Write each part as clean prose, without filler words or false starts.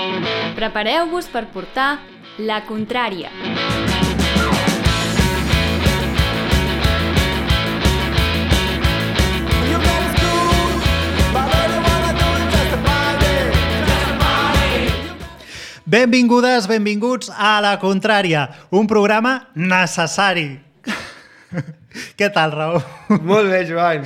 Prepareu-vos per portar La Contrària. Benvingudes, benvinguts a La Contrària, un programa necessari. Què tal, Raül? Molt bé, Joan.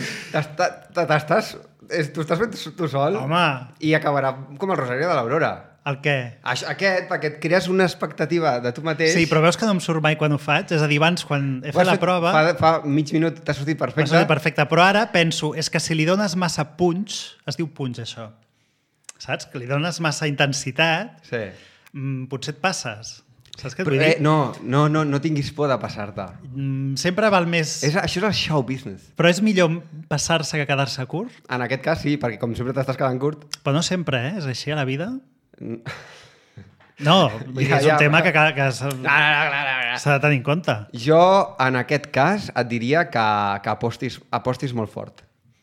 Tu estàs fent tu sol? Home. I acabarà com el Rosario de l'Aurora. El què? Aquest, perquè et crees una expectativa de tu mateix. Sí, però veus que no em surt mai quan ho faig? És a dir, abans, quan he fet la prova... Fa mig minut t'ha sortit perfecte. M'ha sortit perfecte, però ara penso, és que si li dones massa punch, es diu punch, això, saps? Que li dones massa intensitat, Sí. Potser et passes. Saps què et vull dir? No tinguis por de passar-te. Sempre val més... Això és el show business. Però és millor passar-se que quedar-se curt? En aquest cas sí, perquè com sempre t'estàs quedant curt. Però no sempre, És així a la vida? No, és un tema que s'ha de tenir en compte. Jo, en aquest cas, et diria que apostis molt fort.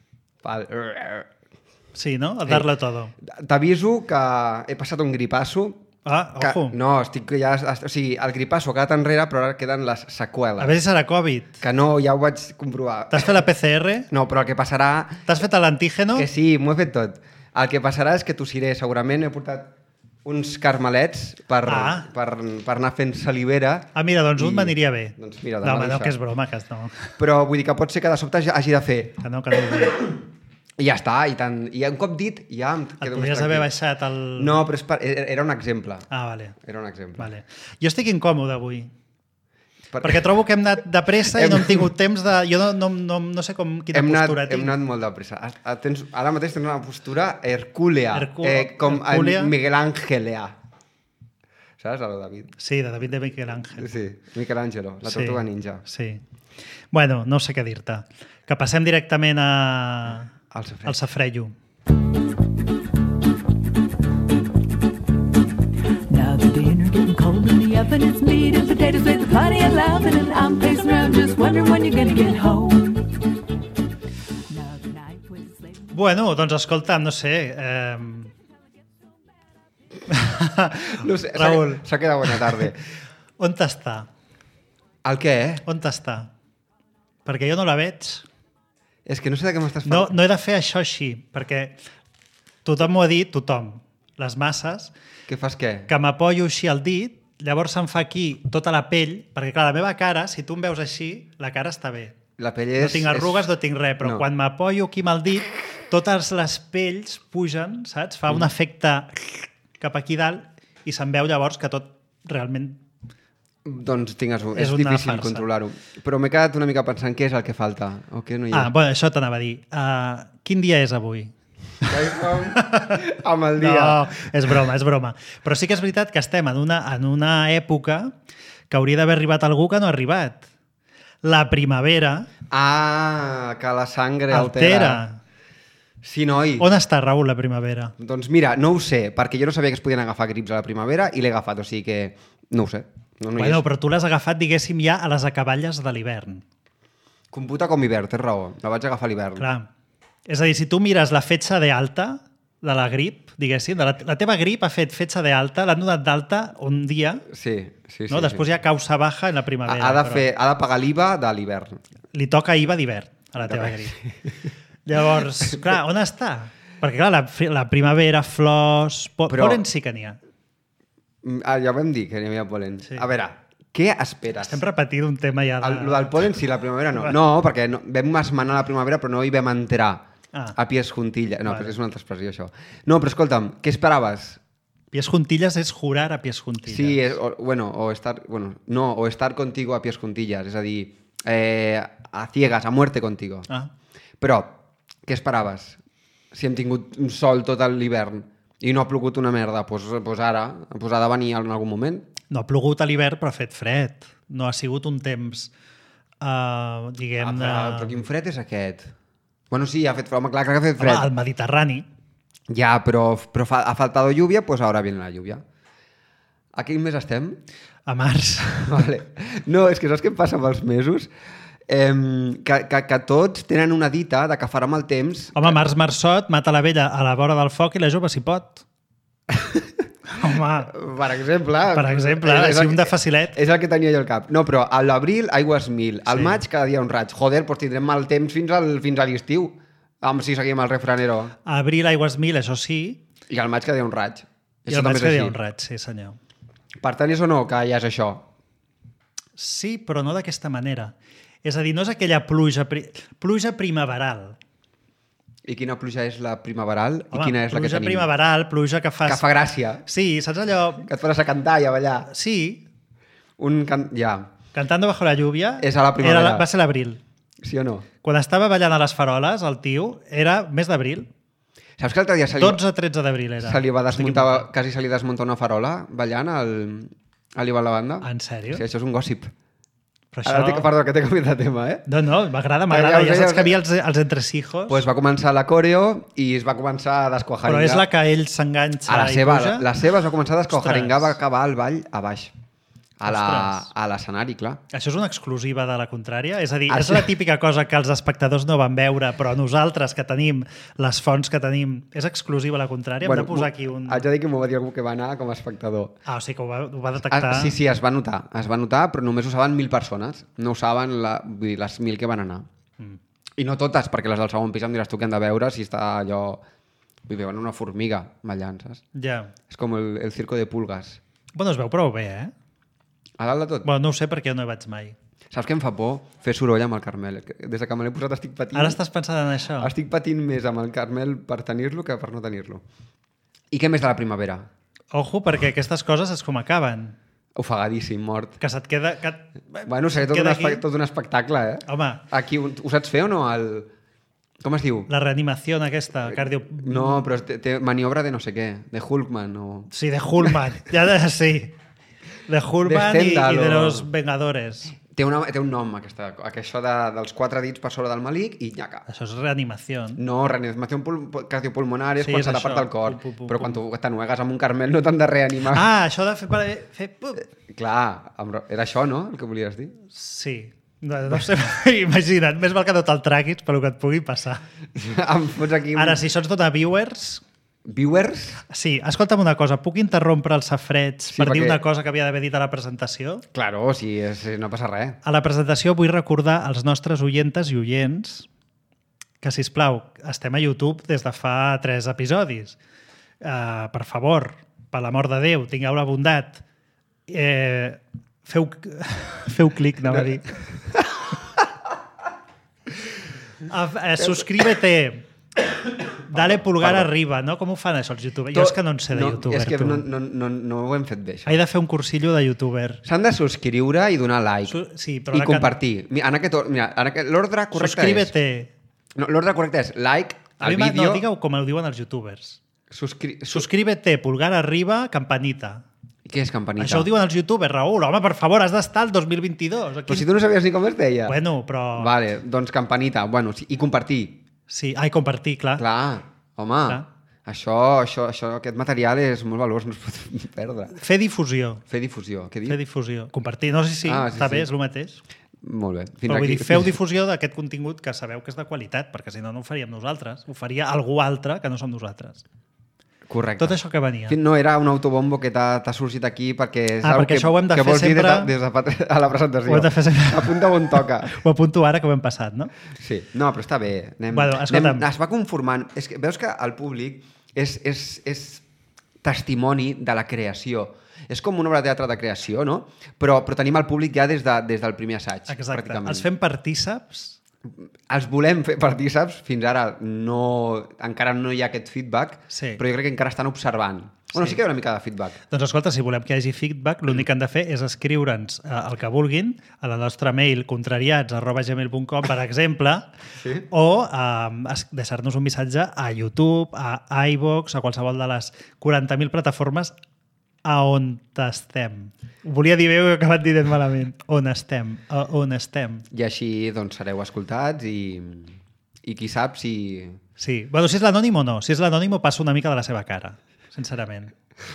Sí, no? A darle todo. T'aviso que he passat un gripasso. Ojo. No, o sigui, el gripasso ha quedat enrere, però ara queden les seqüeles. A veure si serà Covid. Que no, ja ho vaig comprovar. T'has fet la PCR? No, però el que passarà... T'has fet l'antígeno? Que sí, m'ho he fet tot. El que passarà és que tossiré. Segurament he portat uns carmelets per anar fent salivera. Mira, doncs un m'aniria bé. Doncs mira, no, que és broma, que no. Però vull dir que pot ser que de sobte hagi de fer. Que no ho vull. I ja està, i tant. I un cop dit, ja em quedo més tranquil. Et podries haver baixat el... No, però era un exemple. Vale. Era un exemple. Vale. Jo estic incòmode avui. Perquè trobo que hem anat de pressa i no hem tingut temps de... Jo no sé quina postura tinc. Hem anat molt de pressa. Ara mateix tens una postura hercúlea. Com Miguel Ángelea. Saps, el David? Sí, de David de Miguel Ángel. Sí, Michelangelo, la tortuga ninja. Sí. Bueno, no sé què dir-te. Que passem directament al safrejo. Now the dinner getting cold in the oven, it's meat and potatoes with plenty of laughing, and I'm pacing around just wondering when you're gonna get home. Now the night was late. Bueno, doncs escolta, no sé... No sé, Raül. s'ha quedat bona tarda. On t'està? El què? On t'està? Perquè jo no la veig. És que no sé de què m'estàs No parlant. he de fer això així, perquè tothom m'ho ha dit, tothom, les masses, Què fas què? que m'apoyo així al dit, llavors se'm fa aquí tota la pell, perquè clar, la meva cara, si tu em veus així, la cara està bé. La pell No tinc arrugues, no tinc res, però no. quan m'apoyo aquí amb el dit, totes les pells pugen, saps? Fa un efecte cap aquí dalt i se'm veu llavors que tot realment... Doncs és És una difícil farsa. controlar-ho. Però m'he quedat una mica pensant què és el que falta. O què no hi ha. Bueno, això t'anava a dir. Quin dia és avui? Amb el dia. No, és broma. Però sí que és veritat que estem en una època que hauria d'haver arribat algú que no ha arribat. La primavera Que la sangre altera. Sí, noi. On està, Raül, la primavera? Doncs mira, no ho sé, perquè jo no sabia que es podien agafar grips a la primavera i l'he agafat, o sigui que no ho sé. No Bueno, però tu l'has agafat, diguéssim, ja a les acaballes de l'hivern. Computa com hivern, tens raó. La vaig agafar a l'hivern. Clar. És a dir, si tu mires la fetge de alta de la grip, diguéssim, la teva grip ha fet fetge de alta, l'han donat d'alta un dia, Sí. no? Després hi ha causa baja en la primavera. Ha de pagar l'IVA de l'hivern. Li toca IVA d'hivern a la teva grip. Llavors, clar, on està? Perquè, clar, la primavera, flors... Polen sí que n'hi ha. Ja ho vam dir, que n'hi havia polen. Sí. A veure, què esperes? Estem repetint un tema ja de... Lo del polen sí, la primavera no. No, perquè vam esmenar la primavera però no hi vam entrar a pies juntillas. No, Vale. però és una altra expressió, això. No, però escolta'm, què esperaves? Pies juntillas és jurar a pies juntillas. Sí, o estar contigo a pies juntillas, és a dir, a ciegas, a muerte contigo. Però, què esperaves? Si hem tingut un sol tot l'hivern i no ha plogut una merda, doncs ara ha de venir en algun moment. No ha plogut a l'hivern, però ha fet fred. No ha sigut un temps, diguem-ne... Però quin fred és aquest? Bueno, sí, ha fet fred, clar que ha fet fred. Home, al Mediterrani. Ja, però ha faltado lluvia, pues ahora viene la lluvia. A quin mes estem? A març. Vale. No, és que saps què em passa amb els mesos? Que tots tenen una dita de que farà mal temps... Home, març marçot, mata la vella a la vora del foc i la jove s'hi pot. Home, Per exemple. així un de facilet. És el que tenia jo al cap. No, però a l'abril, aigües 1000. Al maig, cada dia un raig. Joder, doncs tindrem mal temps fins a l'estiu. Si seguim el refranero. A abril, aigües 1000, això sí. I al maig cada dia un raig. I al maig cada dia un raig, sí senyor. Per tant, és o no que ja és això? Sí, però no d'aquesta manera. És a dir, no és aquella pluja primaveral. I quina pluja és la primaveral? Home, I quina és la que pluja tenim? primaveral, pluja que fas... Que fa gràcia. Sí, saps allò... Que et faràs a cantar i a ballar. Sí, Ja. Cantando bajo la lluvia... És a la primavera. Va ser l'abril. Sí o no? Quan estava ballant a les faroles, el tio, era mes d'abril. Saps que l'altre dia 12-13 d'abril era. se li va desmuntar, quasi se li desmunta una farola ballant a l'Ivan la banda? En sèrio? Sí, això és un gossip. Però Ara perdó, que t'he canviat de tema, eh? No, m'agrada. Ja saps que havia els entresijos. Pues va començar la coreo i es va començar a desquajaringar. Però és la que ell s'enganxa la i seva, puja? la seva es va començar a desquajaringar, Ostres. va acabar el ball a baix. A l'escenari, clar. Això és una exclusiva de la contrària? És a dir, Això- és la típica cosa que els espectadors no van veure, però nosaltres que tenim les fonts que tenim, és exclusiva la contrària? Hem de posar aquí un... Haig de dir que m'ho va dir algú que va anar com a espectador. O sigui que ho va detectar. Sí, es va notar, però només ho saben 1.000 persones. No ho saben vull dir, les 1.000 que van anar. I no totes, perquè les del segon pis em diràs tu que han de veure si està allò... Vull dir, una formiga ballant, saps? Ja. És com el circo de pulgas. Bueno, es veu prou bé, eh? A dalt de tot. Bueno, no ho sé perquè no hi vaig mai. Saps què em fa por? Fer soroll amb el Carmel. Des de que me l'he posat estic patint... Ara estàs pensant en això? Estic patint més amb el Carmel per tenir-lo que per no tenir-lo. I què més de la primavera? Ojo, perquè aquestes coses és com acaben. Ofegadíssim, mort. Que se't queda... Bueno, seré tot un espectacle, eh? Home. Aquí, ho saps fer o no? Com es diu? La reanimació aquesta, cardio... No, però té maniobra de no sé què, de Hulkman o... Sí, de Hulkman. Sí. De Hulkman De i Stendhal de o- los Vengadores. Té un nom, això dels 4 dits per sobre del malic i nyaca. Això és reanimació. No, reanimació cardiopulmonar és Sí, quan és se t'ha això. part el cor. Pum, pum, pum, Però quan tu t'ennuegues amb un Carmel no t'han de reanimar. Ah, això de fer... Clar, era això, no? El que volies dir? Sí. No sé, imagina't, més val que no te'l traguis pel que et pugui passar. Em fots aquí... Ara, si això ens dona viewers... Viewers? Sí, escolta'm una cosa, puc interrompre els safrets per dir perquè- una cosa que havia d'haver dit a la presentació? Claro, si no passa res. A la presentació vull recordar als nostres oientes i oients que, sisplau, estem a YouTube des de fa 3 episodis. Per favor, per l'amor de Déu, tingueu la bondat. Feu clic, anava a dir. Suscríbete. Dale pulgar arriba, no? Com ho fan això els youtubers? Jo és que no en sé de youtuber, és que tu. no ho hem fet bé, això. He de fer un cursillo de youtuber. S'han de subscriure i donar like. Sí, però I compartir. Mira, l'ordre correcte Suscríbete. és... No, l'ordre correcte és like A al mi vídeo... no, digue-ho com ho diuen els youtubers. Suscríbete. Suscríbete, pulgar arriba, campanita. Què és campanita? Això ho diuen els youtubers, Raül. Home, per favor, has d'estar al 2022. Aquí... Però si tu no sabies ni com es deia. Bueno, però... Vale, doncs campanita. Bueno, sí, i compartir. Sí, compartir, clar. Clar, home, Clar. Això, aquest material és molt valuós, no es pot perdre. Fer difusió. Fer difusió, què Fer dius? difusió. Compartir. No sé si Ah, sí, està sí. bé, és el mateix. Molt bé. Però vull dir, feu difusió d'aquest contingut que sabeu que és de qualitat, perquè si no, no ho faríem nosaltres. Ho faria algú altre que no som nosaltres. Correcte. Tot això que venia. No era un autobombo que t'ha sorgit aquí perquè... és Ah, algo perquè això ho hem de que fer vols dir sempre- des de a la presentació. Ho hem de fer sempre. Apunta on toca. Ho apunto ara que ho hem passat, no? Sí, no, però està bé. Bueno, escolta'm. Es va conformant. És que, veus que el públic és testimoni de la creació. És com una obra de teatre de creació, no? Però tenim el públic ja des del primer assaig, Exacte. pràcticament. Els fem partíceps. Els volem fer partíceps, fins ara encara no hi ha aquest feedback, Sí. però jo crec que encara estan observant. Bueno, sí que hi ha una mica de feedback. Doncs escolta, si volem que hi hagi feedback, l'únic que han de fer és escriure'ns el que vulguin a la nostra mail contrariats@gmail.com, per exemple, Sí. o deixar-nos un missatge a YouTube, a iVoox, a qualsevol de les 40.000 plataformes a on estem. Volia dir bé, ho he acabat dient malament. On estem. A on estem. I així doncs, sereu escoltats i qui sap si... Sí. Bueno, si és l'anònim o no. Si és l'anònim, ho passo una mica de la seva cara, sincerament.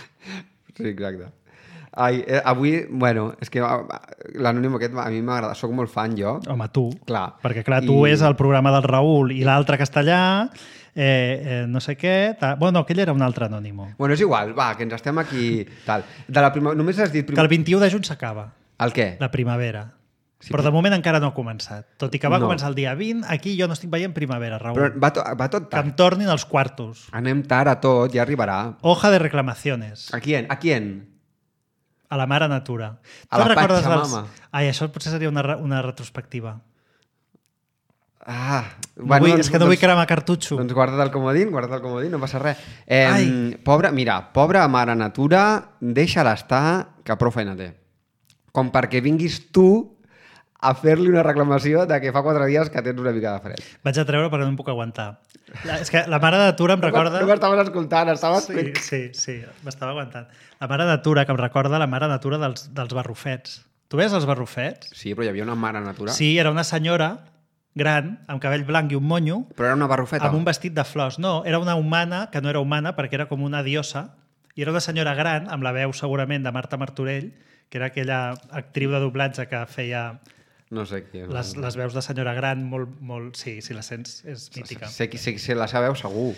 Sí, exacte. Ai, avui, bueno, és que l'anònim aquest a mi m'agrada, soc molt fan jo. Home, tu. Clar. Perquè, clar, tu és el programa del Raül i l'altre castellà, no sé què... Bueno, aquell era un altre anònimo. Bueno, és igual, va, que ens estem aquí... Tal. Només has dit... Que el 21 de juny s'acaba. El què? La primavera. Sí, però de moment encara no ha començat. Tot i que va No. començar el dia 20, aquí jo no estic veient primavera, Raül. Però va tot Que em tard. tornin els quartos. Anem tard a tot, ja arribarà. Hoja de reclamaciones. A quién? ¿A quién? A la mare natura. A Tu la recordes Pachamama. Ai, això potser seria una retrospectiva. Bueno, És que no vull cremar cartutxo. Doncs guarda't el comodín, no passa res. Ai. Pobra mare natura, deixa-la estar, que prou feina té. Com perquè vinguis tu a fer-li una reclamació de que fa 4 dies que tens una mica de fred. Vaig a treure perquè no em puc aguantar. És que la mare natura em recorda... No m'estaves escoltant, estaves... Sí, m'estava aguantant. La mare natura, que em recorda la mare natura dels barrufets. Tu veies els barrufets? Sí, però hi havia una mare natura. Sí, era una senyora gran, amb cabell blanc i un monyo, Però era una barrufeta. amb un vestit de flors. No, era una humana que no era humana perquè era com una diosa, i era una senyora gran, amb la veu segurament de Marta Martorell, que era aquella actriu de doblatge que feia No sé qui. les veus de senyora gran molt... Sí, si la sents, és mítica. Sé la sabeu segur.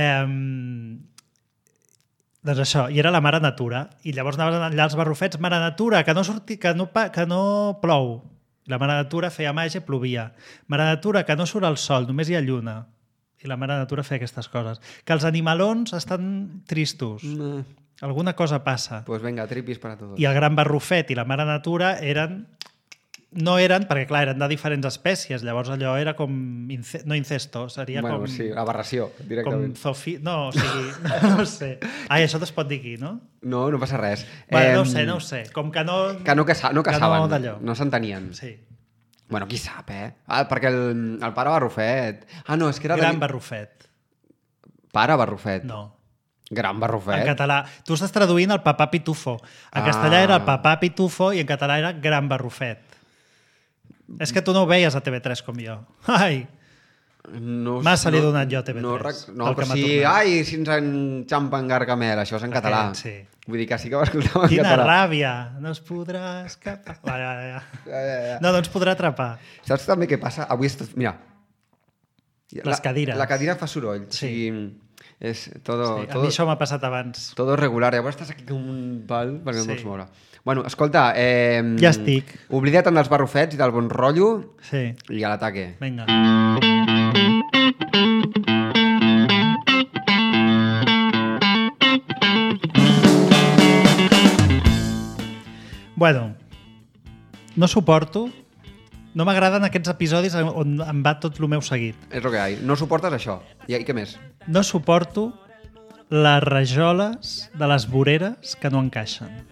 Doncs això, i era la mare natura. I llavors anaven allà als barrufets, mare natura, que no plou. La mare natura feia màgia i plovia. Mare natura, que no surt el sol, només hi ha lluna. I la mare natura feia aquestes coses. Que els animalons estan tristos. Alguna cosa passa. Pues venga, tripis para todos. I el gran barrufet i la mare natura no eren, perquè clar, eren de diferents espècies, llavors allò era com... no incesto, seria Bueno, com... sí, aberració, directament. No, o sigui, no sé. Ai, això es pot dir aquí, no? No passa res. Bueno, no ho sé. Com que no... Que no caçaven, d'allò. no s'entenien. Sí. Bueno, qui sap, perquè el pare Barrufet... No, és que era... Gran barrufet. Pare Barrufet. No. Gran Barrufet. En català. Tu estàs traduint el papà Pitufo. En castellà era el papà Pitufo i en català era gran barrufet. És que tu no ho veies a TV3 com jo. Ai! Massa li he donat jo a TV3. No, però sí, ai, si ens enxampa en Gargamel, això és en català. Sí. Vull dir que sí que ho escoltàvem en Quina català. ràbia! No es podrà escapar. Ja. No ens podrà atrapar. Saps també què passa? Avui és tot... Mira. Les cadires. La cadira fa soroll. Sí. O sigui, és todo... A mi això m'ha passat abans. Todo regular. Llavors estàs aquí com un pal perquè no pots moure. Bueno, escolta... Ja estic. Oblida't dels barrufets i del bon rotllo Sí. i a l'ataque. Vinga. Bueno, no suporto... No m'agraden aquests episodis on em va tot el meu seguit. És el que hi ha. No suportes això. I què més? No suporto les rajoles de les voreres que no encaixen.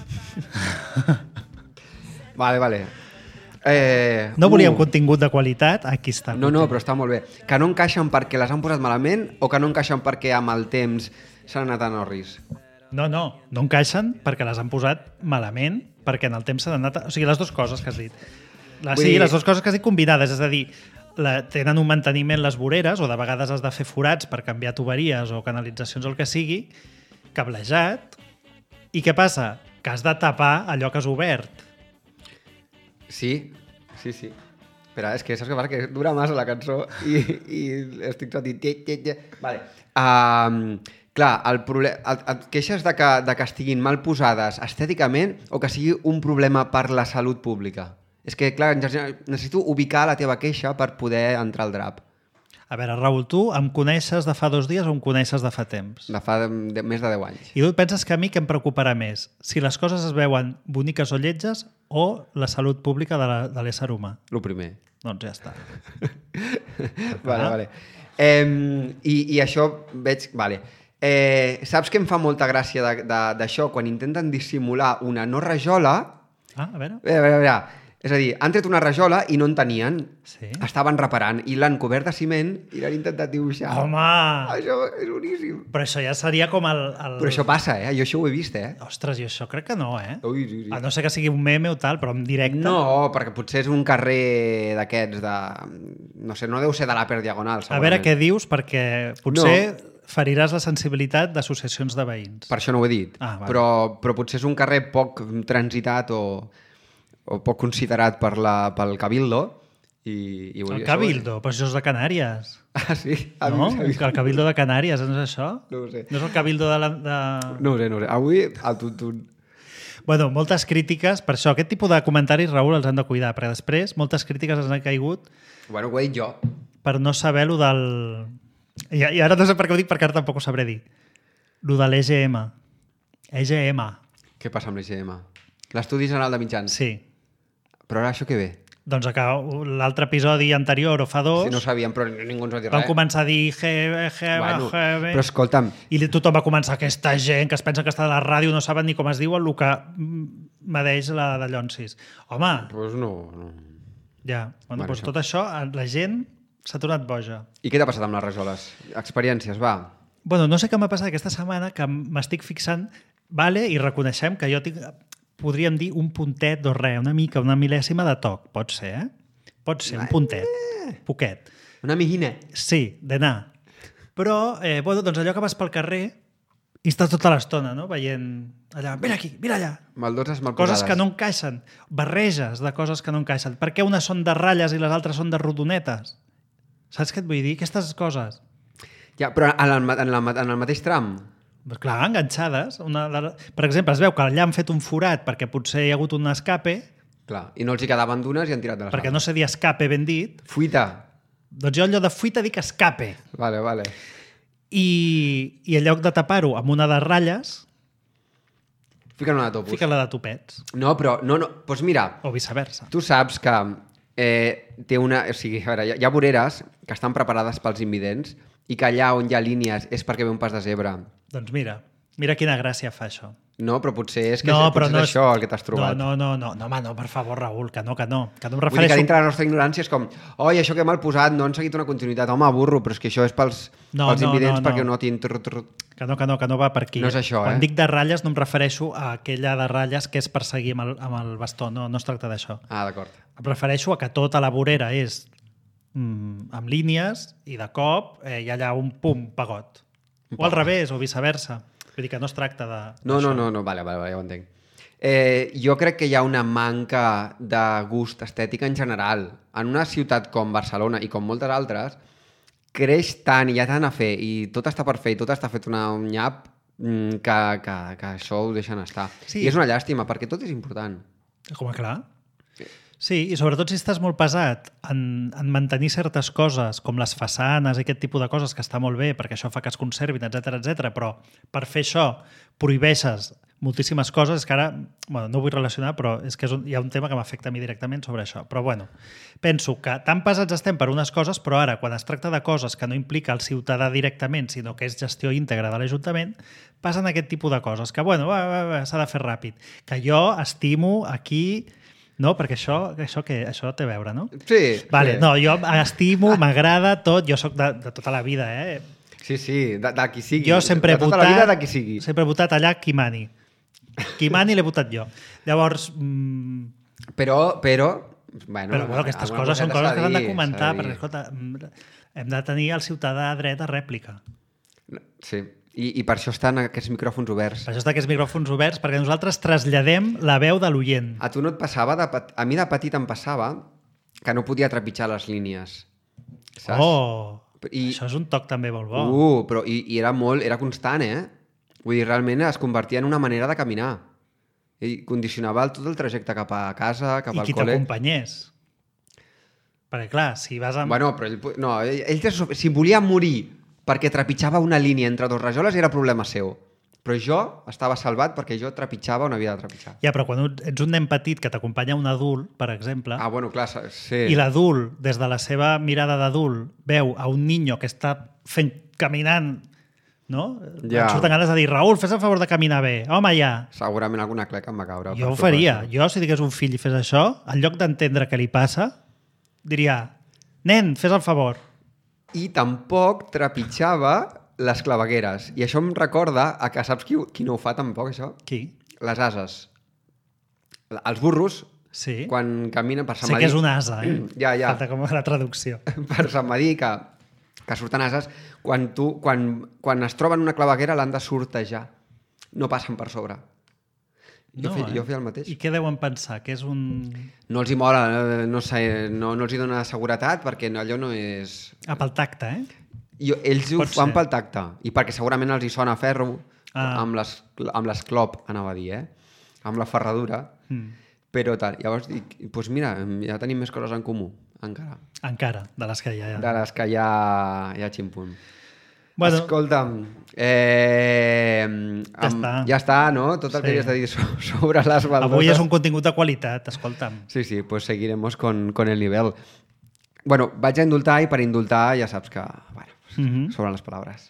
Vale. No volíem contingut de qualitat, aquí està. No, però està molt bé. Que no encaixen perquè les han posat malament o que no encaixen perquè amb el temps s'han anat a Norris? No encaixen perquè les han posat malament, perquè en el temps s'han anat... O sigui, les dues coses que has dit. Les dues coses que has dit combinades, és a dir, tenen un manteniment les voreres, o de vegades has de fer forats per canviar tuberies o canalitzacions o el que sigui, cablejat, i què passa? Que has de tapar allò que has obert. Sí. Espera, és que saps què passa? Que dura massa la cançó i estic tot dit... Vale. Clar, el problema... Et queixes de que estiguin mal posades estèticament o que sigui un problema per la salut pública? És que, clar, necessito ubicar la teva queixa per poder entrar al drap. A veure, Raül, tu em coneixes de fa 2 dies o em coneixes de fa temps? De fa més de 10 anys. I tu et penses que a mi què em preocuparà més? Si les coses es veuen boniques o lletges o la salut pública de l'ésser humà? Lo primer. Doncs ja està. Vale. I això veig... Vale. Saps que em fa molta gràcia d'això? Quan intenten dissimular una no rajola... A veure. A veure. És a dir, han tret una rajola i no en tenien. Sí. Estaven reparant i l'han cobert de ciment i l'han intentat dibuixar. Home! Això és boníssim. Però això ja seria com el... Però això passa, Jo això ho he vist, Ostres, jo això crec que no, Ui, sí. A no ser que sigui un meme o tal, però en directe... No, perquè potser és un carrer d'aquests de... No sé, no deu ser de l'Upper Diagonal, segurament. A veure què dius, perquè potser feriràs la sensibilitat d'associacions de veïns. Per això no ho he dit. Vale. Però potser és un carrer poc transitat o poc considerat pel Cabildo. I el Cabildo? Però això és de Canàries. Ah, sí? No? El Cabildo de Canàries, no és això? No ho sé. No és el Cabildo de... No ho sé. Avui, al tuntun. Bueno, moltes crítiques, per això, aquest tipus de comentaris, Raül, els han de cuidar, perquè després moltes crítiques els han caigut Bueno, ho he dit jo. per no saber lo del... I ara no sé per què ho dic, perquè ara tampoc ho sabré dir. Lo de l'EGM. EGM. Què passa amb l'IGM? L'Estudi General de Mitjans. Sí. Però ara això què ve? Doncs que l'altre episodi anterior, o fa dos, Si no sabíem, però ningú ens va dir van res. començar a dir Bueno, però escolta'm, i tothom va començar, aquesta gent que es pensa que està a la ràdio no saben ni com es diu el que medeix la de Llonsis. Home, doncs no. ja. Bueno, Bueno, doncs això. tot això, la gent s'ha tornat boja. I què t'ha passat amb les rajoles? Experiències, va. Bueno, no sé què m'ha passat aquesta setmana, que m'estic fixant, vale, i reconeixem que jo tinc, podríem dir, un puntet, dos res, una mica, una mil·lèsima de toc. Pot ser, Pot ser, un puntet. Poquet. Una amiguina. Sí, d'anar. Però, bueno, doncs allò que vas pel carrer i estàs tota l'estona, no?, veient allà, vine aquí, vine allà. Maldoses mal posades. Coses que no encaixen, barreges de coses que no encaixen. Per què unes són de ratlles i les altres són de rodonetes? Saps què et vull dir? Aquestes coses. Ja, però en el mateix tram. Pues clar, enganxades. Per exemple, es veu que allà han fet un forat perquè potser hi ha hagut un escape, Clar, i no els hi quedaven d'unes i han tirat de les perquè no altres. sé dir escape ben dit. Fuita. Doncs jo allò de fuita dic escape. Vale. I en lloc de tapar-ho amb una de ratlles, Fica'n una de topus. fica la de topets. No, però... No, doncs mira, O viceversa. tu saps que té una... O sigui, a veure, hi ha voreres que estan preparades pels invidents i que allà on hi ha línies és perquè ve un pas de zebra. Doncs mira quina gràcia fa això. No, però potser és que No, potser però no és això el que t'has trobat. No, home, no, per favor, Raül, que no em Vull dir que refereixo... dintre la nostra ignorància és com oi, això que mal posat, no han seguit una continuïtat. Home, burro, però és que això és pels invidents perquè no tinc... Que no va per aquí. No és això, Quan dic de ratlles no em refereixo a aquella de ratlles que és per seguir amb el bastó, no es tracta d'això. Ah, d'acord. Em refereixo a que tota la vorera és amb línies i de cop hi ha allà un pum, pegot. O al revés, o viceversa. Vull dir que no es tracta de... No, vale, ja ho entenc. Jo crec que hi ha una manca de gust estètic en general. En una ciutat com Barcelona i com moltes altres, creix tant i hi ha tant a fer i tot està per fer i tot està fet un nyap que això ho deixen estar. Sí. I és una llàstima, perquè tot és important. Com a clar. Sí, i sobretot si estàs molt pesat en mantenir certes coses, com les façanes i aquest tipus de coses, que està molt bé, perquè això fa que es conservin, etc, però per fer això prohibeixes moltíssimes coses, és que ara, bueno, no ho vull relacionar, però és que hi ha un tema que m'afecta a mi directament sobre això. Però bueno, penso que tan pesats estem per unes coses, però ara, quan es tracta de coses que no implica el ciutadà directament, sinó que és gestió íntegra de l'Ajuntament, passen aquest tipus de coses, que bueno, s'ha de fer ràpid. Que jo estimo aquí... No, perquè això té a veure, no? Sí. Vale, no, jo estimo, m'agrada tot, jo sóc de tota la vida, Sí, de qui sigui. Jo sempre he de tota votat... la vida de qui sigui. Sempre he votat allà qui mani. Qui mani l'he votat jo. Llavors... Però, Bueno, aquestes coses són coses que s'han de comentar, s'ha de dir. perquè, escolta, hem de tenir el ciutadà dret a rèplica. Sí, i per això estan aquests micròfons oberts. Per això està aquests micròfons oberts, perquè nosaltres traslladem la veu de l'oient. A tu no et passava, a mi de petit em passava que no podia trepitjar les línies. Saps? Oh, I- això és un toc també molt bo. Però i era constant, Vull dir, realment es convertia en una manera de caminar. I condicionava tot el trajecte cap a casa, cap I al qui col·le. t'acompanyés. Perquè, clar, si vas amb... Bueno, però si volia morir perquè trepitjava una línia entre dos rajoles era problema seu. Però jo estava salvat perquè jo trepitjava on havia de trepitjar. Ja, però quan ets un nen petit que t'acompanya un adult, per exemple, Ah, bueno, clar, sí. i l'adult, des de la seva mirada d'adult, veu a un niño que està caminant, no? Ja. Em surten ganes de dir, Raül, fes el favor de caminar bé. Home, ja. Segurament alguna cleca em va caure. Jo ho faria. Jo, si digués un fill i fes això, en lloc d'entendre què li passa, diria, nen, fes el favor. I tampoc trepitjava les clavegueres. I això em recorda a que saps qui no ho fa tampoc, això? Qui? Les ases. Els burros, Sí. quan caminen per Sant Sé Madí... que és un asa, Ja. Falta com la traducció. Per Sant Madí, que surten ases, quan es troben una claveguera l'han de sortejar. No passen per sobre. Jo feia el mateix. I què deuen pensar? Que és un... No els hi mola, no els hi dona seguretat perquè allò no és... pel tacte, Ells ho Pot fan ser. pel tacte i perquè segurament els hi sona ferro amb l'esclop, anava a dir, amb la ferradura, però tal. Llavors dic, doncs mira, ja tenim més coses en comú, encara. Encara, de les que hi ha. De les que ja ximpum. Bueno, Escolta'm, ja està, no? Tot el que havies de dir sobre les baldoses. avui és un contingut de qualitat, escolta'm. Sí, pues seguiremos con el nivel. Bueno, vaig a indultar i per indultar ja saps que, bueno, sobran les paraules.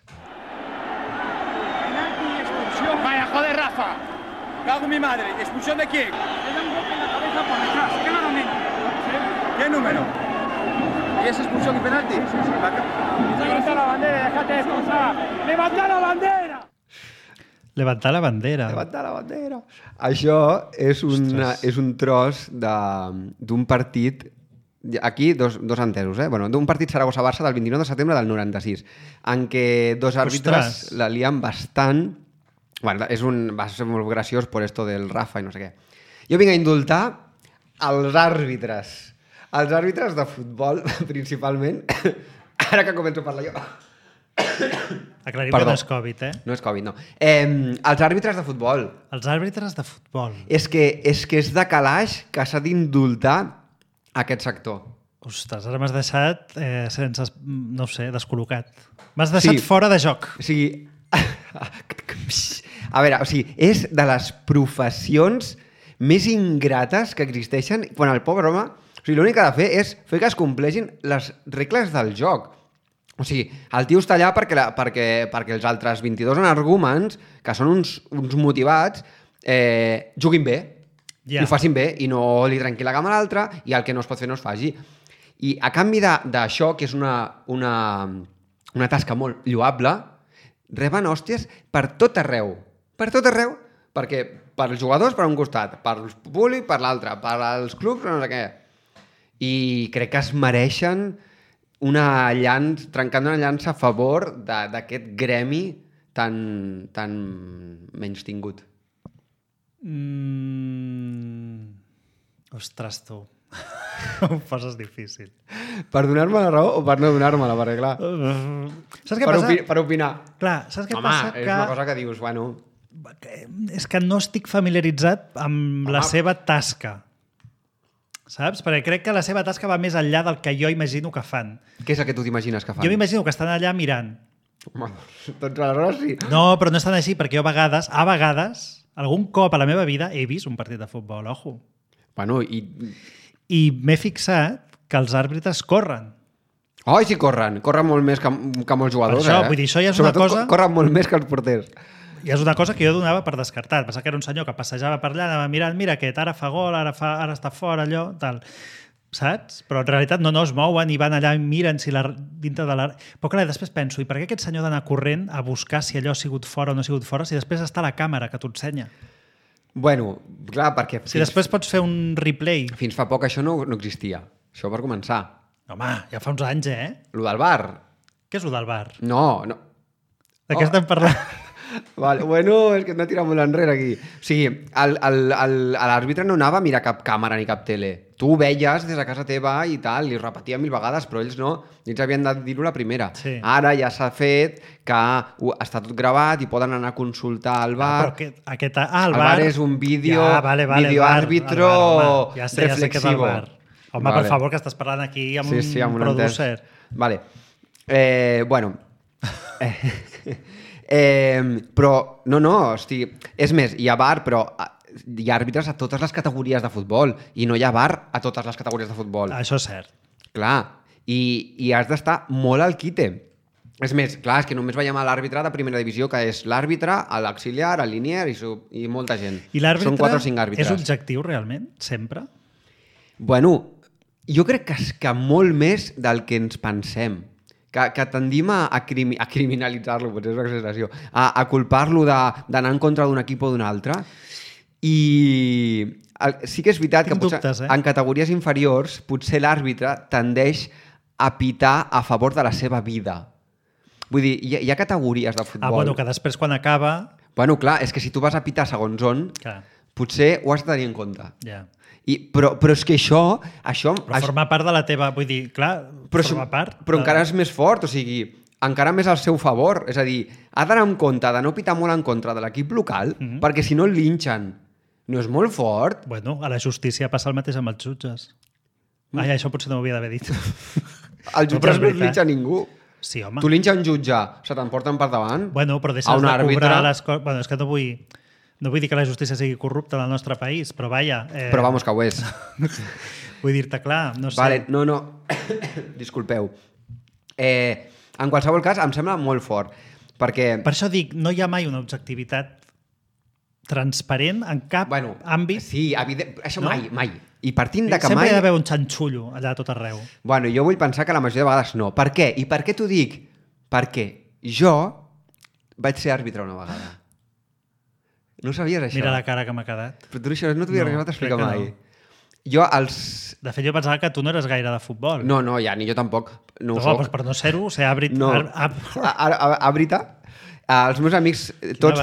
Vaya, joder, Rafa. Cago en mi madre. ¿Expulsión de quién? Le da un golpe en la cabeza por detrás. Claramente. ¿Qué número? ¿Y es expulsión y penalti? Sí. Levanta la bandera, déjate de expulsar. ¡Levanta la bandera! Levantar la bandera. Levantar la bandera. Això és un tros d'un partit. Aquí, dos entesos, Bueno, d'un partit Saragossa-Barça del 29 de setembre del 96, en què dos àrbitres la lien bastant. Bueno, va ser molt graciós per esto del Rafa i no sé què. Jo vinc a indultar els àrbitres. Els àrbitres de futbol, principalment. Ara que començo a parlar jo. Aclarim que no és Covid, No és Covid, no. Els àrbitres de futbol. Els àrbitres de futbol. És que és de calaix que s'ha d'indultar aquest sector. Ostres, ara m'has deixat sense, no ho sé, descol·locat. M'has deixat fora de joc. O sigui, a veure, és de les professions més ingrates que existeixen quan el pobre home... l'únic que ha de fer és fer que es compleixin les regles del joc. O sigui, el tio està allà perquè els altres 22 energúmens, que són uns motivats, juguin bé. I ho facin bé i no li trenqui la cama a l'altre i el que no es pot fer no es faci. I a canvi d'això, que és una tasca molt lloable, reben hòsties per tot arreu. Per tot arreu, perquè per als jugadors per un costat, per al públic per l'altre, per als clubs no sé què. I crec que es mereixen trencant una llança a favor d'aquest gremi tan menystingut. Ostres, tu. Ho poses difícil. Per donar-me la raó o per no donar-me-la? Perquè, clar, saps què passa? Per opinar. Clar, saps què passa? Home, és una cosa que dius, bueno... És que no estic familiaritzat amb la seva tasca. Saps? Perquè crec que la seva tasca va més enllà del que jo imagino que fan. Què és el que tu t'imagines que fan? Jo m'imagino que estan allà mirant. Home, doncs aleshores sí. No, però no estan així, perquè jo a vegades, algun cop a la meva vida he vist un partit de futbol, ojo. Bueno, I m'he fixat que els àrbitres corren. Oh, sí, corren molt més que molts jugadors. Per això, vull dir, això ja és una cosa... Sobretot corren molt més que els porters. I és una cosa que jo donava per descartat. Pensa que era un senyor que passejava per allà, anava mirant, mira aquest, ara fa gol, ara està fora, allò, tal. Saps? Però en realitat no es mouen i van allà i miren si dintre de la... Però clar, després penso, i per què aquest senyor d'anar corrent a buscar si allò ha sigut fora o no ha sigut fora, si després està la càmera que t'ho ensenya? Bueno, clar, perquè... Si després pots fer un replay... Fins fa poc això no existia. Això per començar. Home, ja fa uns anys, Lo del bar. Què és lo del bar? No. De què estem parlant? Vale, bueno, és que hem de tirar molt enrere aquí. O sigui, l'àrbitre no anava a mirar cap càmera ni cap tele. Tu ho veies des de casa teva i tal, i ho repetia 1000 vegades, però ells no. Ells havien de dir-ho la primera. Sí. Ara ja s'ha fet que està tot gravat i poden anar a consultar al bar. El bar és un vídeo videoàrbitro reflexivo. Home, per favor, que estàs parlant aquí amb un producer. Vale. Bueno... però, no, hosti, és més, hi ha bar, però hi ha àrbitres a totes les categories de futbol i no hi ha bar a totes les categories de futbol. Això és cert. Clar, i has d'estar molt al quite. És més, clar, és que només veiem l'àrbitre de primera divisió, que és l'àrbitre, l'auxiliar, el linier i molta gent. I l'àrbitre són 4 o 5 àrbitres. És objectiu realment? Sempre? Bueno, jo crec que molt més del que ens pensem. Que tendim a criminalitzar-lo, potser és una exageració, a culpar-lo d'anar en contra d'un equip o d'un altre. I sí que és veritat que potser, en categories inferiors potser l'àrbitre tendeix a pitar a favor de la seva vida. Vull dir, hi ha categories de futbol... bueno, que després quan acaba... Bueno, clar, és que si tu vas a pitar segons on, potser ho has de tenir en compte. Ja. Però és que això Però forma part de la teva... Vull dir, clar, forma part... Però encara és més fort, o sigui, encara més al seu favor. És a dir, ha d'anar en compte de no pitar molt en contra de l'equip local, perquè si no el linxen. No és molt fort? Bueno, a la justícia passa el mateix amb els jutges. Ai, això potser no ho havia d'haver dit. El jutge no linxa ningú. Sí, home. Tu linxa un jutge, se t'emporten per davant? Bueno, però deixes de cobrar les coses... Bueno, és que no vull dir que la justícia sigui corrupta en el nostre país, però vaja... Però vamos, que ho és. Vull dir-te clar, no sé... Vale, no. Disculpeu. En qualsevol cas, em sembla molt fort, perquè... Per això dic, no hi ha mai una objectivitat transparent en cap àmbit. Sí, això no? mai. I partint de que sempre mai... hi ha d'haver un xanxullo allà a tot arreu. Bueno, jo vull pensar que la majoria de vegades no. Per què? I per què t'ho dic? Perquè jo vaig ser àrbitre una vegada. No sabies això? Mira la cara que m'ha quedat. Però tu això no t'ho havia arribat a explicar mai. Jo De fet, jo pensava que tu no eres gaire de futbol. No, ja, ni jo tampoc. No ho soc. Doncs per no ser-ho, ser àrbit... No. Àbrita. Els meus amics, tots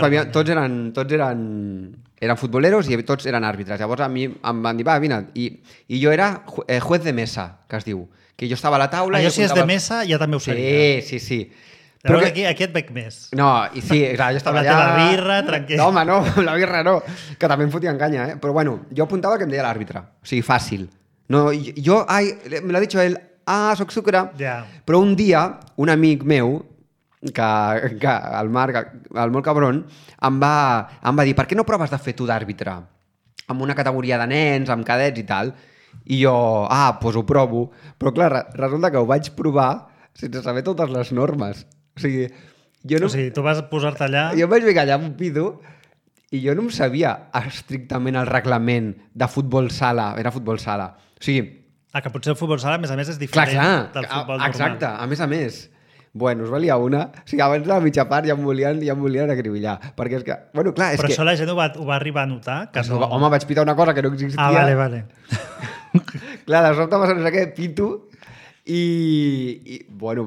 eren futboleros i tots eren àrbitres. Llavors a mi em van dir, va, vine. I jo era juez de mesa, que es diu. Que jo estava a la taula... Jo si és de mesa ja també ho seria. Sí. Però aquí et veig més. No, i sí, clar, jo estava allà... Amb la teva birra, tranquil. No, home, no, amb la birra no, que també em fotia en canya, eh? Però bueno, jo apuntava que em deia l'àrbitre. O sigui, fàcil. No, me l'ha dit ell, soc sucre. Ja. Però un dia, un amic meu, que el Marc, el molt cabron, em va dir, per què no proves de fer tu d'àrbitre? Amb una categoria de nens, amb cadets i tal. I jo, doncs ho provo. Però clar, resulta que ho vaig provar sense saber totes les normes. O sigui, tu vas posar-te allà... Jo em vaig ficar allà amb un pido i jo no em sabia estrictament el reglament de futbol sala. Era futbol sala. O sigui... que potser el futbol sala, a més és diferent del futbol normal. Exacte, a més. Bueno, us valia una. O sigui, abans de la mitja part ja em volien acribillar. Perquè és que... Bueno, clar, Però això la gent ho va arribar a notar? Que no... Home, vaig pitar una cosa que no existia. Vale. Clar, de sobte va ser aquest pito i bueno,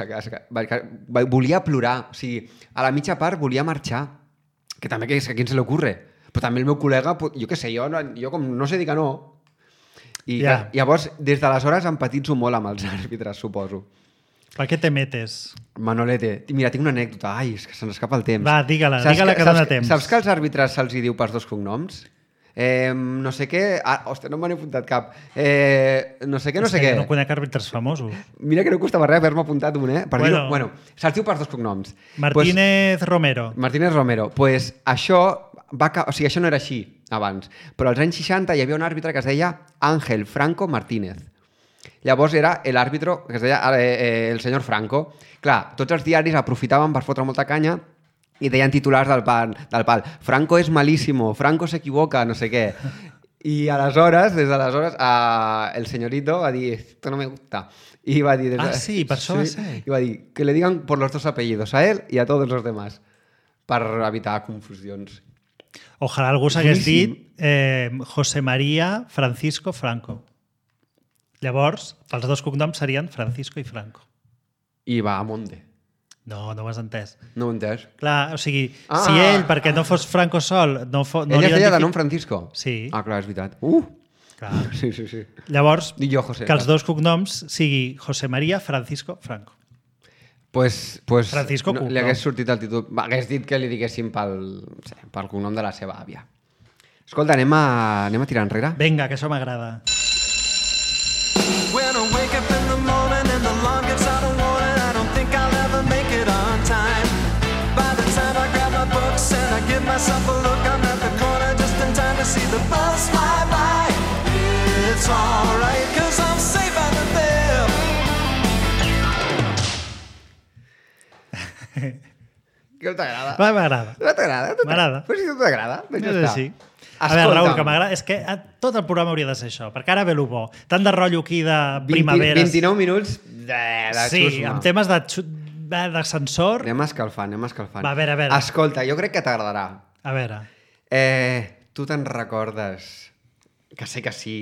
volia plorar. O sigui, a la mitja part volia marxar. Que també que a qui se li ocurre. Però també el meu col·lega, jo què sé, jo com no sé dir que no. I llavors, des d'aleshores empatitzo molt amb els àrbitres, suposo. Per què te metes? Manolete, mira, tinc una anècdota. Ai, és que se'ns escapa el temps. Va, digue-la que dona temps. Saps que als àrbitres se'ls diu pels dos cognoms? No sé què... Hòstia, no me n'he apuntat cap. No sé què. No conec àrbitres famosos. Mira que no costava res haver-me apuntat un, Bueno, se'ls diu pels dos cognoms. Martínez Romero. Pues això això no era així abans. Però als anys 60 hi havia un àrbitre que es deia Ángel Franco Martínez. Llavors era l'àrbitre que es deia el senyor Franco. Clar, tots els diaris aprofitaven per fotre molta canya i deien titulars del pal. Franco és malísimo, Franco s'equivoca, no sé què. I aleshores, des d'aleshores, el senyorito va dir, esto no me gusta. I va dir... sí, per això va ser. I va dir, que le digan por los dos apellidos, a él y a todos los demás, per evitar confusions. Ojalà algú s'hagués dit José María Francisco Franco. Llavors, els dos cognoms serien Francisco i Franco. I va a Monde. No ho has entès. No ho he entès. Clar, o sigui, si ell, perquè no fos Franco sol... Ell es deia de nom Francisco? Sí. Clar, és veritat. Clar. Sí. Llavors, Dic jo, José, que els dos cognoms sigui José María Francisco Franco. Pues Francisco li hagués sortit el títol. Hagués dit que li diguéssim pel cognom de la seva àvia. Escolta, anem a tirar enrere? Vinga, que això m'agrada. When I wake up in the morning and the alarm gets out of warning, I don't think I'll ever make it on time. By the time I grab my books and I give myself a look, I'm at the corner just in time to see the bus fly by. It's alright, 'cause I'm safe out of there. Què t'agrada? M'agrada. No t'agrada? M'agrada. Pues si no t'agrada, doncs ja està. Sí. A veure, Raül, que m'agrada... És que tot el programa hauria de ser això, perquè ara ve el bo. Tant de rotllo aquí de primaveres... 29 minuts de sí, xusma. amb temes d'ascensor... Anem escalfant. Va, a veure. Escolta, jo crec que t'agradarà. A veure. Tu te'n recordes, que sé que sí,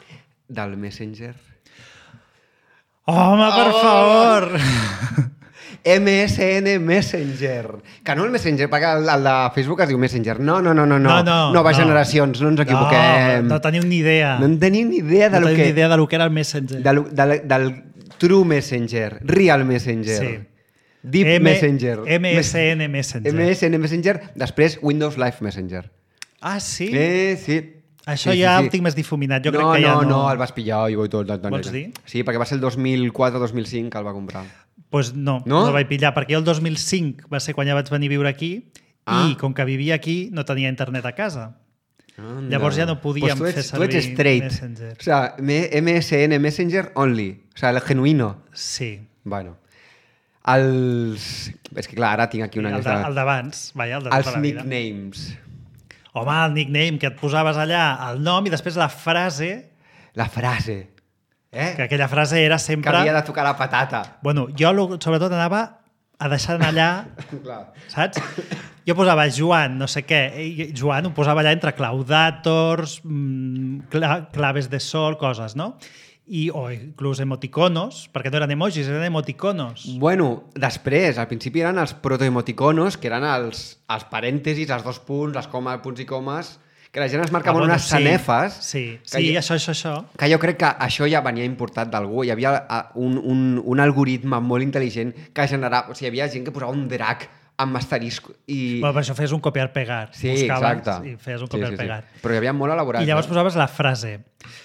del Messenger? Home, per favor! MSN Messenger. Que no el Messenger, perquè el de Facebook es diu Messenger. No. Noves generacions, no ens equivoquem. No teniu ni idea. No en tenim ni idea de no lo teniu que... ni idea de lo que era el Messenger. Del True Messenger, Real Messenger. Sí. Deep Messenger. MSN Messenger. MSN Messenger, després Windows Live Messenger. Ah, sí? Sí. Això sí, ja sí. el tinc més difuminat. Jo crec que ja no... No, el vas pillar i tot. Vols dir? Sí, perquè va ser el 2004-2005 que el va comprar. Pues no el vaig pillar, perquè el 2005 va ser quan ja vaig venir a viure aquí i com que vivia aquí no tenia internet a casa. Anda. Llavors ja no podíem fer servir tu ets straight. Messenger. O sea, MSN Messenger only. O sea, el genuino. Sí. Bueno. És que clar, ara tinc aquí una llista... El d'abans, vaja, el de tota Els la vida. nicknames. Home, el nickname, que et posaves allà el nom i després la frase... La frase. Que aquella frase era sempre... Que havia de tocar la patata. Bueno, jo sobretot anava a deixar anar allà, saps? Jo posava Joan, no sé què, i Joan ho posava allà entre claudàtors, claves de sol, coses, no? O inclús emoticonos, perquè no eren emojis, eren emoticonos. Bueno, després, al principi eren els protoemoticonos, que eren els parèntesis, els 2 punts, les punts i comes, que la gent es marcaven unes sanefes. Sí, això. Que jo crec que això ja venia importat d'algú. Hi havia un algoritme molt intel·ligent que generava... O sigui, hi havia gent que posava un drac amb asterisc i... Bueno, per això feies un copiar-pegar. Sí, buscaves exacte. I feies un copiar-pegar. Sí. Però hi havia molt elaborat. I llavors posaves la frase...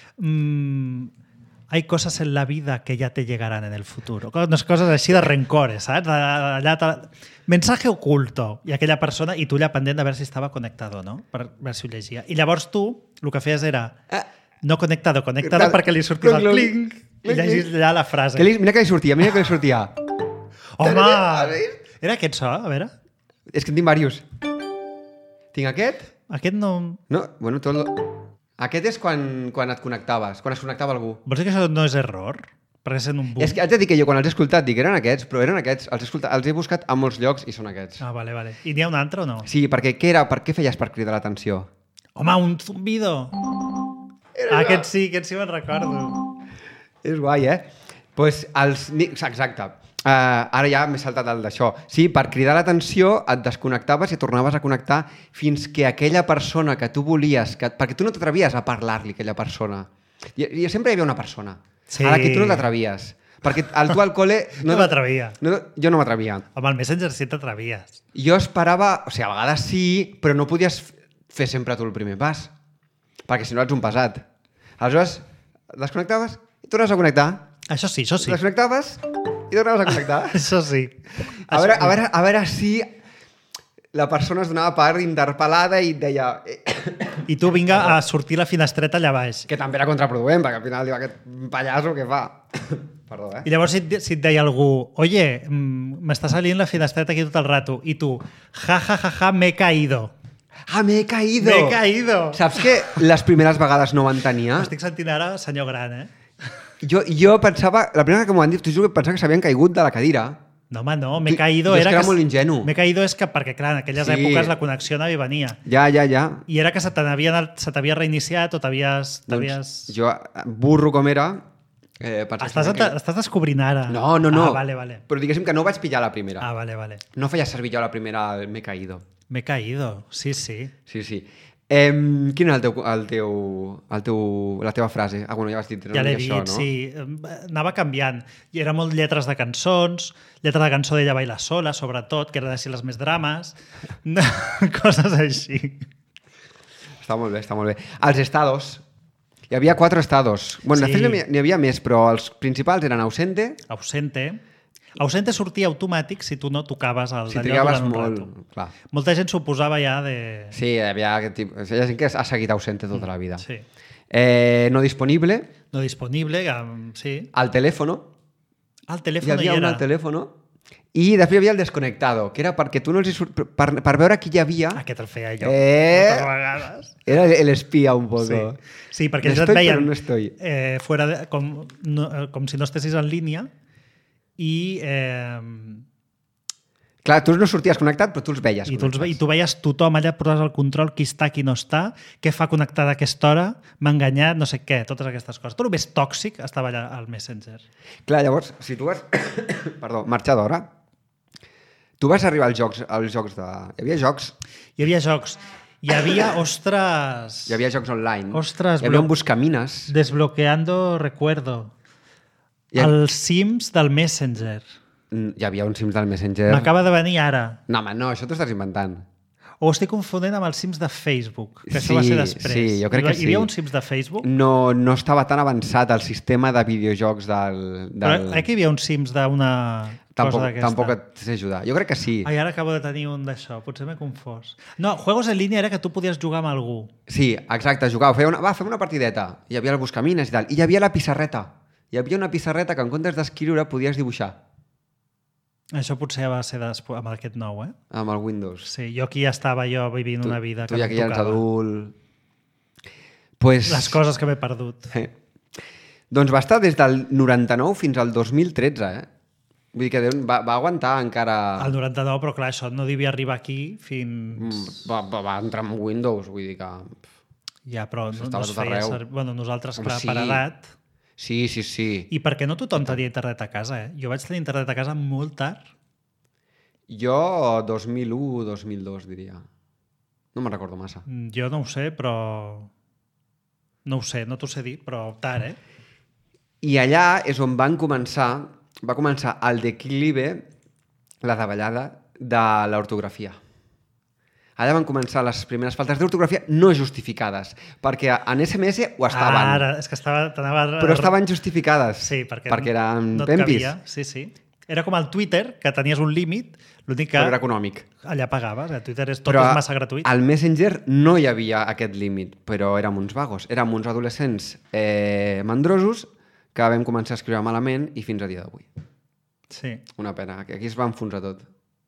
hay cosas en la vida que ya te llegarán en el futuro. Unes coses així de rencores, saps? Mensaje oculto. I aquella persona, i tu allà pendent de veure si estava connectat o no, per veure si ho llegia. I llavors tu el que feies era no conectado, perquè li sortia el clink i llegis allà la frase. Mira que li sortia. Home! Era aquest so, a veure. És que en tinc diversos. Tinc aquest? Aquest no... No, bueno, aquest és quan et connectaves, quan es connectava algú. Vols dir que això no és error? Perquè sent un boom. És que haig de dir que jo quan els he escoltat dic eren aquests, però eren aquests. Els he buscat a molts llocs i són aquests. Ah, vale. I n'hi ha un altre o no? Sí, perquè per què feies per cridar l'atenció? Home, un zumbido! Aquest sí me'n recordo. És guai, Pues exacte. Ara ja m'he saltat el d'això. Sí, per cridar l'atenció et desconnectaves i tornaves a connectar fins que aquella persona que tu volies... Perquè tu no t'atrevies a parlar-li a aquella persona. I sempre hi havia una persona. Sí. Ara aquí tu no t'atrevies. Perquè tu al col·le... No m'atrevia. Jo no m'atrevia. Amb el Messenger sí t'atrevies. Jo esperava... O sigui, a vegades sí, però no podies fer sempre tu el primer pas. Perquè si no ets un pesat. Aleshores, desconnectaves i tornaves a connectar. Això sí. Desconnectaves i tornaves a connectar. Això sí. A veure si la persona es donava per interpel·lada i et deia... I tu vinga a sortir la finestreta allà baix. Que també era contraproduent, perquè al final diu aquest pallasso que fa. Perdó, I llavors si et deia algú, oye, m'està salint la finestreta aquí tot el rato, i tu, ja, me he caído. Ah, me he caído. Me he caído. Saps que les primeres vegades no ho entenia? Estic sentint ara senyor gran, Jo pensava, la primera que m'ho van dir, t'ho juro que pensava que s'havien caigut de la cadira. No, home, no, m'he caído... És que era molt ingenu. M'he caído és que, perquè clar, en aquelles èpoques la connexió anava i venia. Ja. I era que se t'havia reiniciat o t'havies... Doncs jo, burro com era... Estàs descobrint ara. No. Ah, vale. Però diguéssim que no vaig pillar la primera. Ah, vale. No feia servir jo la primera, m'he caído. M'he caído, sí. Sí. Quina era la teva frase? Bueno, ja has dit. Ja l'he dit, això, no? sí. Anava canviant. I era molt lletres de cançons, lletra de cançó d'Ella baila sola, sobretot, que eren així les més drames. Coses així. Està molt bé. Els estados. Hi havia 4 estados. Bueno, Sí. de fet n'hi havia més, però els principals eren ausente. Ausente sortia automàtic si tu no tocaves el Si d'allò trigaves durant un molt... rato. Clar. Molta gent s'ho posava ja de... Sí, hi havia gent que ha seguit ausente tota la vida. Sí. No disponible. No disponible, sí. Al telèfono. Al Hi telèfon havia hi un era. al telèfono. I després hi havia el desconectado, que era perquè tu no els hi per veure qui hi havia. Aquest el feia jo. Moltes vegades. Era l'espia un poc. Sí, perquè ells et Estoy, veien però no estoy. fuera com si no estessis en línia i Clar, tu no sorties connectat, però tu els veies i tu veies tothom allà, poses el control, qui està, qui no està, què fa connectat a aquesta hora, m'ha enganyat, no sé què, totes aquestes coses. Tot el més tòxic estava allà al Messenger. Clar, llavors, si tu vas marxar d'hora, Tu vas arribar als jocs de... Hi havia jocs, Hi havia jocs. Hi havia, ostres... hi havia jocs online. Ostres, hi havia un buscamines. Desbloqueando recuerdo. Hi ha- Els Sims del Messenger. Hi havia un Sims del Messenger. M'acaba de venir ara. No, home, no, això t'ho estàs inventant. O ho estic confonent amb els Sims de Facebook, que això va ser després. Sí, jo crec que sí. Hi havia un Sims de Facebook? No estava tan avançat el sistema de videojocs del... Però que hi havia un Sims d'una cosa d'aquesta? Tampoc et sé ajudar. Jo crec que sí. Ai, ara acabo de tenir un d'això, potser m'he confós. No, Juegos en línia era que tu podies jugar amb algú. Sí, exacte, jugava. Fem una partideta. Hi havia el buscamines i tal. I hi havia la pissarreta. Hi havia una pissarreta que en comptes d'escriure podies dibuixar. Això potser va ser amb aquest nou, eh? Amb el Windows. Sí, jo aquí ja estava vivint una vida tu que ja no que ja ets tocava. adult... Pues... Les coses que m'he perdut. Doncs va estar des del 99 fins al 2013, eh? Vull dir que va aguantar encara... El 99, però clar, això no devia arribar aquí fins... Va entrar en Windows, vull dir que... Ja, però no estava es tot feia arreu. servir... Bueno, nosaltres, Home, clar, sí. per edat... Sí. I perquè no tothom tenia internet a casa, eh? Jo vaig tenir internet a casa molt tard. Jo 2001, 2002, diria. No me'n recordo massa. Jo no ho sé, però... No ho sé, no t'ho sé dir, però tard, eh? I allà és on va començar el declive, la davallada de l'ortografia. Allà van començar les primeres faltes d'ortografia no justificades, perquè en SMS ho estaven. Ara, és que t'anava... Però estaven justificades. Sí, perquè eren no et pempis. cabia. Sí. Era com el Twitter, que tenies un límit, l'únic que Però era econòmic. allà pagaves. El Twitter tot Però és massa gratuït. al Messenger no hi havia aquest límit, però érem uns vagos. Érem uns adolescents mandrosos que vam començar a escriure malament i fins a dia d'avui. Sí. Una pena. Aquí es va enfonsar tot.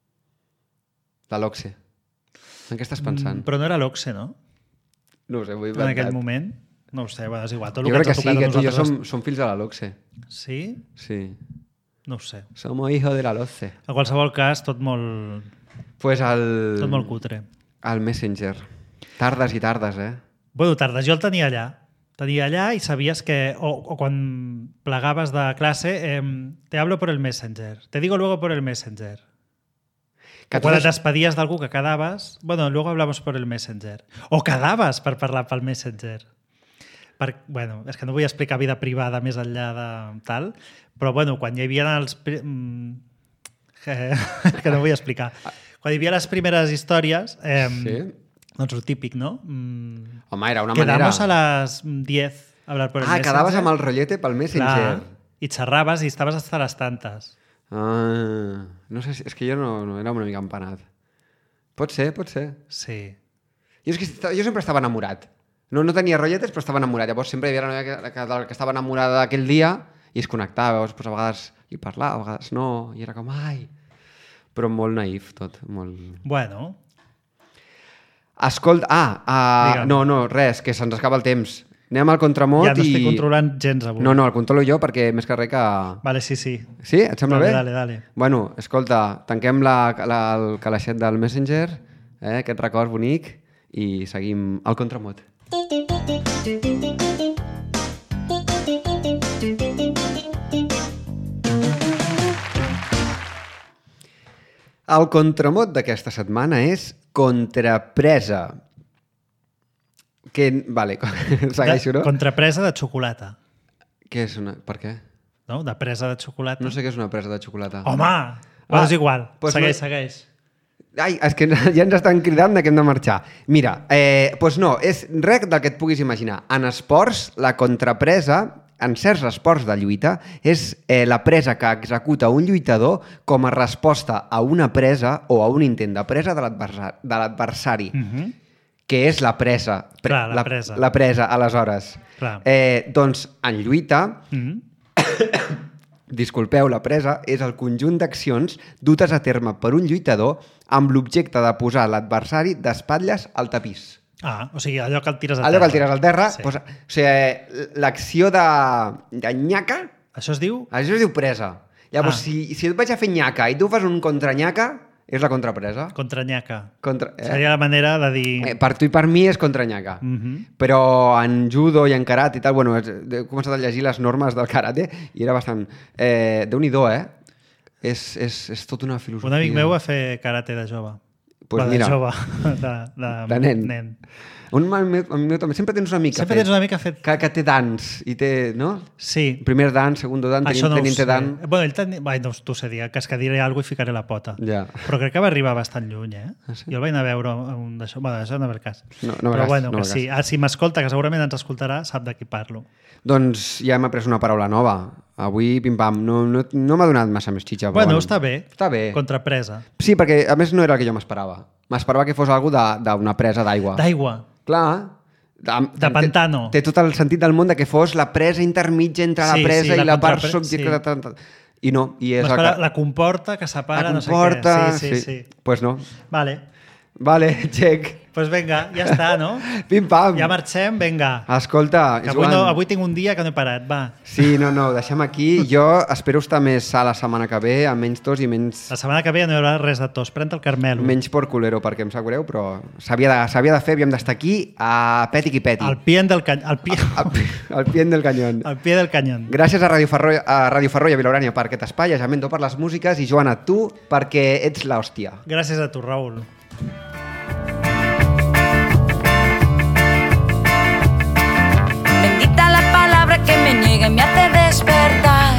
La LOCSE. En què estàs pensant? Però no era l'Oxe, no? No ho sé, vull En aquell moment. No ho sé, bueno, és igual. Tot Jo el crec que ens ha sí, tocat a que tu i jo nosaltres- som fills de la LOCSE. Sí? Sí. No ho sé. Somos hijos de la LOCSE. En qualsevol cas, tot molt Pues el cutre. Messenger. Tardes i tardes, eh? Bueno, tardes. Jo el tenia allà. Tenia allà i sabies que... O quan plegaves de classe, te hablo por el Messenger. Te digo luego por el Messenger. Que O quan et tot despedies d'algú que quedaves, bueno, luego hablamos por el Messenger. O quedaves per parlar pel Messenger. Bueno, és que no vull explicar vida privada més enllà de tal, però bueno, quan hi havia els... que no vull explicar. Quan hi havia les primeres històries, Sí. doncs el típic, no? Home, era una manera... Quedamos a las 10 a hablar por el Messenger. quedaves amb el rotllete pel Messenger. Clar, i xerraves i estaves hasta les tantes. No sé, és que jo no era una mica empanat. Pot ser. Sí. Jo sempre estava enamorat. No tenia rotlletes, però estava enamorat. Llavors sempre hi havia la noia que estava enamorada d'aquell dia i es connectava. Llavors, a vegades li parlava, a vegades no. I era com, ai... Però molt naïf tot. Molt... Bueno, Escolta... Digue'm. No, res, que se'ns acaba el temps. Anem al contramot ja no estic i... controlant gens avui. No, el controlo jo perquè més que res que... Vale, sí. Sí? Et sembla bé? Dale. Bueno, escolta, tanquem el calaixet del Messenger, aquest record bonic, i seguim al contramot. El contramot d'aquesta setmana és contrapresa. Vale, segueixo, no? Contrapresa de xocolata. Què és una... Per què? No? De presa de xocolata. No sé què és una presa de xocolata. Home! Bueno, és igual. Pues Segueix. Ai, és que ja ens estan cridant que hem de marxar. Mira, doncs no, és res del que et puguis imaginar. En esports, la contrapresa, en certs esports de lluita, és la presa que executa un lluitador com a resposta a una presa o a un intent de presa de l'adversari. Que és la presa. Clar, la presa. La presa, aleshores. Clar. Doncs en lluita... Disculpeu, la presa és el conjunt d'accions dutes a terme per un lluitador amb l'objecte de posar l'adversari d'espatlles al tapís. O sigui, allò que el tires a terra. Allò que el tires al terra, Sí. o sigui, l'acció de nyaca, Això es diu... això es diu presa. Llavors, si et vaig a fer nyaca i tu fas un contranyaca, és la contrapresa. Contranyaca. Seria Seria la manera de dir... per tu i per mi és contranyaca. Però en judo i en karate i tal, bueno, he començat a llegir les normes del karate i era bastant... Déu-n'hi-do, És tota una filosofia. Un amic meu va fer karate de jove. Pues de mira, jove, de nen. Un amic meu també. Sempre tens un amic Sempre tens un amic que ha fet... que té dans i té, no? Sí. Primer dan, segundo dan, Això no ho teniente sé. dan. Bueno, ell tenia... Vai, no t'ho sé dir, que és que diré alguna cosa i ficaré la pota. Ja. Però crec que va arribar bastant lluny, eh? Ah, sí? Jo el vaig anar a veure un d'això. Bueno, d'això no ve el cas. No Però veuràs, bueno, no que veuràs. sí. Si m'escolta, que segurament ens escoltarà, sap de qui parlo. Doncs ja hem après una paraula nova. Avui, pim-pam, no m'ha donat massa més xitxa. Però Bueno, està bé. Està bé. Contrapresa. Sí, perquè a més no era el que jo m'esperava. M'esperava que fos alguna d'una presa d'aigua. D'aigua. Clar. De pantano. Té tot el sentit del món de que fos la presa intermitja entre la Sí, presa sí, i la part contrapre- subjecte. I no, i és La comporta que separa, la no sé comporta, què. Sí. Pues no. Vale. Vale, check. Pues venga, ja està, no? Pim-pam. Ja marxem, venga. Escolta, Que Joan... avui tinc un dia que no he parat, va. Sí, no, ho deixem aquí. Jo espero estar més sa la setmana que ve, amb menys tos i menys... La setmana que ve ja no hi haurà res de tos. Pren-te el Carmelo. Menys por culero, perquè em sap greu, però s'havia de fer, havíem d'estar aquí a peti qui peti. Al pie del canyón. Al pie del canyón. Al pie del canyón. Gràcies a Ràdio Ferrol i a Vilaurània per aquest espai, a Jamendo per les músiques i Joan, a tu perquè ets l'hòstia. Gràcies a tu, Raül. Bendita la palabra que me niega y me hace despertar.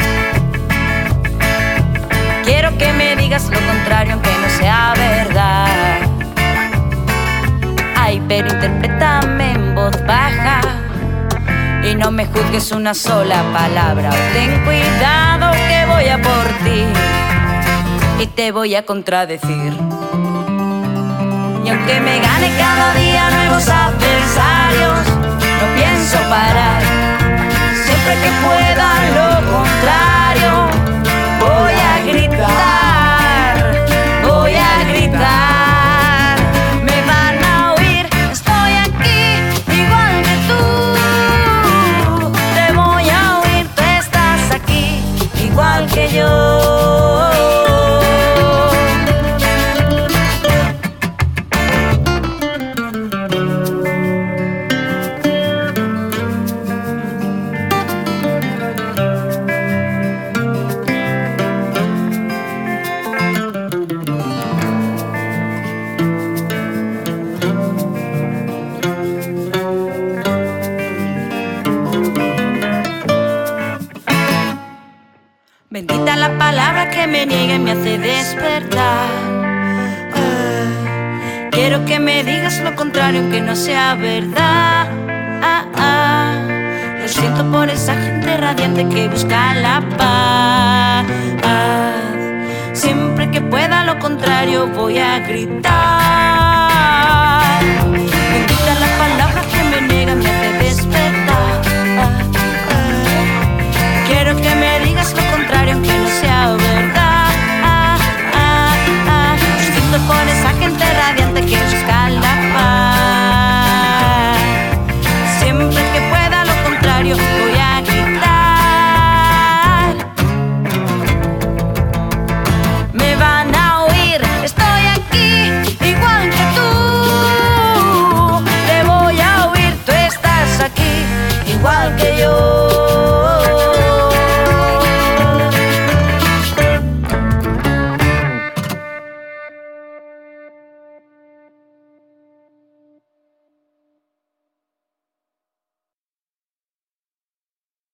Quiero que me digas lo contrario aunque no sea verdad. Ay, pero interprétame en voz baja y no me juzgues una sola palabra. Ten cuidado que voy a por ti y te voy a contradecir. Y aunque me gane cada día nuevos adversarios, no pienso parar. Siempre que pueda lo contrario, voy a gritar, voy a gritar. Me van a oír, estoy aquí, igual que tú. Te voy a oír, tú estás aquí, igual que yo. Bendita la palabra que me niega y me hace despertar. Quiero que me digas lo contrario aunque no sea verdad. Lo siento por esa gente radiante que busca la paz. Siempre que pueda lo contrario voy a gritar.